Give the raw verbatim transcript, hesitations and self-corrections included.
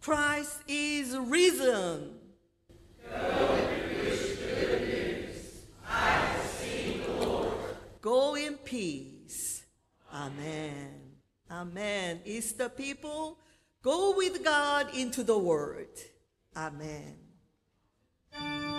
Christ is risen. Go and preach good news. I have seen the Lord. Go in peace. Amen. Amen. Easter people, go with God into the world. Amen.